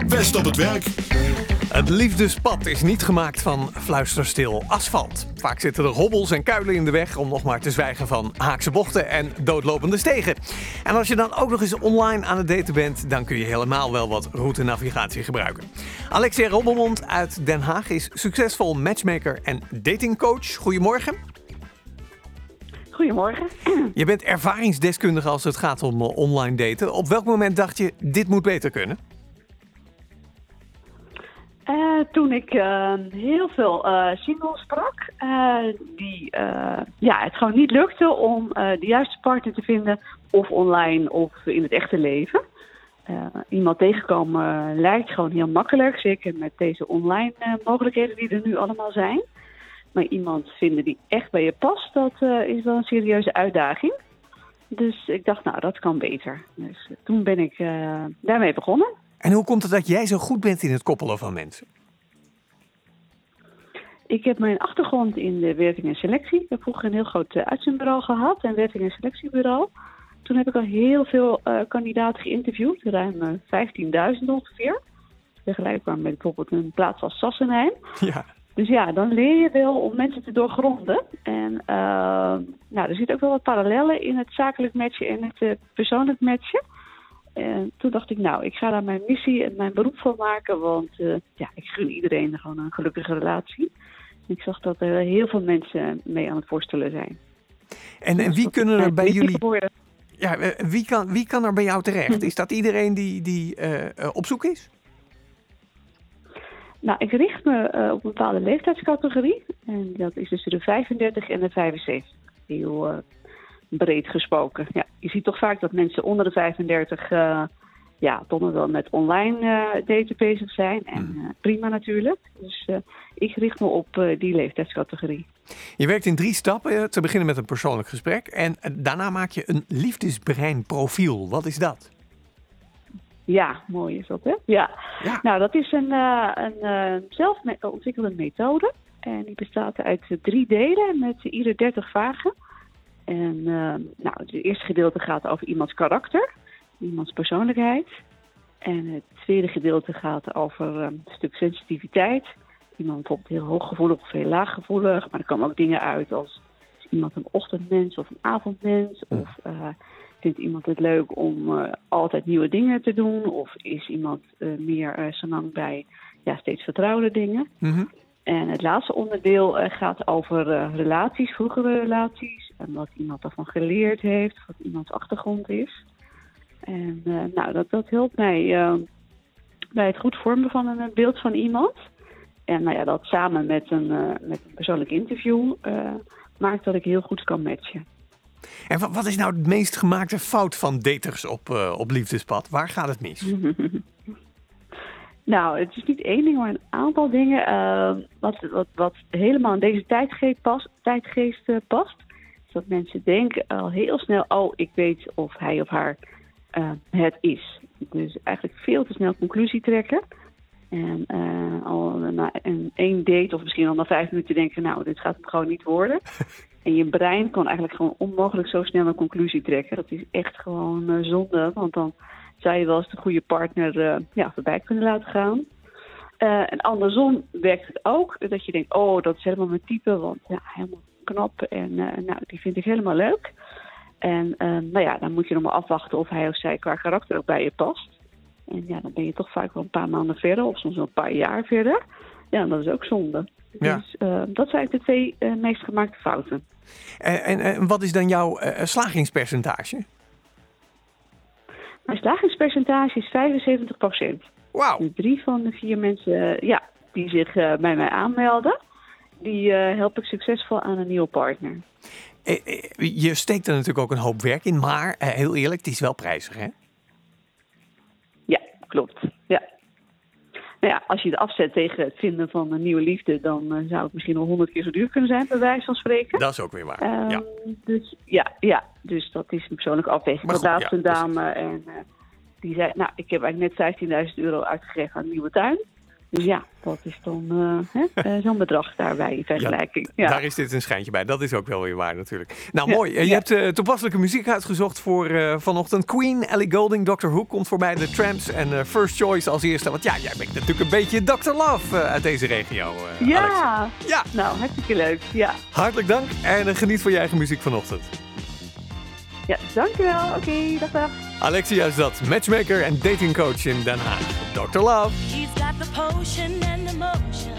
Best op het werk. Het liefdespad is niet gemaakt van fluisterstil asfalt. Vaak zitten er hobbels en kuilen in de weg, om nog maar te zwijgen van haakse bochten en doodlopende stegen. En als je dan ook nog eens online aan het daten bent, dan kun je helemaal wel wat routenavigatie gebruiken. Alexia Robbelmond uit Den Haag is succesvol matchmaker en datingcoach. Goedemorgen. Goedemorgen. Je bent ervaringsdeskundige als het gaat om online daten. Op welk moment dacht je, dit moet beter kunnen? Toen ik heel veel singles sprak, die het gewoon niet lukte om de juiste partner te vinden, of online of in het echte leven. Iemand tegenkomen lijkt gewoon heel makkelijk, zeker met deze online mogelijkheden die er nu allemaal zijn. Maar iemand vinden die echt bij je past, dat is wel een serieuze uitdaging. Dus ik dacht, nou, dat kan beter. Dus toen ben ik daarmee begonnen. En hoe komt het dat jij zo goed bent in het koppelen van mensen? Ik heb mijn achtergrond in de werving en selectie. Ik heb vroeger een heel groot uitzendbureau gehad, een werving en selectiebureau. Toen heb ik al heel veel kandidaten geïnterviewd, ruim 15.000 ongeveer. Vergelijkbaar met bijvoorbeeld een plaats als Sassenheim. Ja. Dus ja, dan leer je wel om mensen te doorgronden. En er zitten ook wel wat parallellen in het zakelijk matchen en het persoonlijk matchen. En toen dacht ik, nou, ik ga daar mijn missie en mijn beroep van maken. Want ik gun iedereen gewoon een gelukkige relatie. Ik zag dat er heel veel mensen mee aan het worstelen zijn. En wie kunnen er bij jullie... Ja, wie kan er bij jou terecht? Is dat iedereen die op zoek is? Nou, ik richt me op een bepaalde leeftijdscategorie. En dat is tussen de 35 en de 75. Heel breed gesproken. Ja, je ziet toch vaak dat mensen onder de 35 toch nog wel met online daten bezig zijn. En prima natuurlijk. Dus ik richt me op die leeftijdscategorie. Je werkt in 3 stappen. Te beginnen met een persoonlijk gesprek. En daarna maak je een liefdesbreinprofiel. Wat is dat? Ja, mooi is dat, hè? Ja. Nou, dat is een zelf ontwikkelde methode. En die bestaat uit 3 delen met ieder 30 vragen. En het eerste gedeelte gaat over iemands karakter, iemands persoonlijkheid. En het tweede gedeelte gaat over een stuk sensitiviteit. Iemand bijvoorbeeld heel hooggevoelig of heel laaggevoelig. Maar er komen ook dingen uit als is iemand een ochtendmens of een avondmens. Of vindt iemand het leuk om altijd nieuwe dingen te doen. Of is iemand meer zo lang bij steeds vertrouwde dingen. Mm-hmm. En het laatste onderdeel gaat over relaties, vroegere relaties. En wat iemand daarvan geleerd heeft, wat iemands achtergrond is. En dat helpt mij bij het goed vormen van een beeld van iemand. En dat samen met een persoonlijk interview maakt dat ik heel goed kan matchen. En wat is nou het meest gemaakte fout van daters op liefdespad? Waar gaat het mis? Nou, het is niet één ding, maar een aantal dingen. Wat helemaal in deze tijdgeest past. Is dat mensen denken al heel snel, ik weet of hij of haar het is. Dus eigenlijk veel te snel conclusie trekken. En al na één date of misschien al na 5 minuten denken, nou, dit gaat het gewoon niet worden. En je brein kan eigenlijk gewoon onmogelijk zo snel een conclusie trekken. Dat is echt gewoon zonde, want dan zou je wel eens de goede partner voorbij kunnen laten gaan. En andersom werkt het ook. Dat je denkt, dat is helemaal mijn type. Want helemaal knap. En die vind ik helemaal leuk. En dan moet je nog maar afwachten of hij of zij qua karakter ook bij je past. En dan ben je toch vaak wel een paar maanden verder. Of soms wel een paar jaar verder. Ja, en dat is ook zonde. Ja. Dus dat zijn de 2 meest gemaakte fouten. En wat is dan jouw slagingspercentage? Mijn slagingspercentage is 75%. Wauw. Dus 3 van de 4 mensen die zich bij mij aanmelden, die help ik succesvol aan een nieuwe partner. Je steekt er natuurlijk ook een hoop werk in, maar heel eerlijk, het is wel prijzig, hè? Ja, klopt. Ja. Nou ja, als je het afzet tegen het vinden van een nieuwe liefde, dan zou het misschien wel 100 keer zo duur kunnen zijn, bij wijze van spreken. Dat is ook weer waar. Dus dat is een persoonlijke afweging. Ik had een dame en die zei, nou, ik heb eigenlijk net €15.000 uitgegeven aan een nieuwe tuin. Ja, dat is dan zo'n bedrag daarbij in vergelijking. Ja. Daar is dit een schijntje bij. Dat is ook wel weer waar natuurlijk. Nou, mooi. Je hebt toepasselijke muziek uitgezocht voor vanochtend. Queen, Ellie Goulding, Dr. Hook komt voorbij. The Tramps en First Choice als eerste. Want jij bent natuurlijk een beetje Dr. Love uit deze regio, Ja. Alex. Ja, nou, hartstikke leuk. Ja. Hartelijk dank en geniet van je eigen muziek vanochtend. Ja, dankjewel. Oké, dag. Alexia is dat, matchmaker en datingcoach in Den Haag. Dr. Love. He's got the potion and the motion.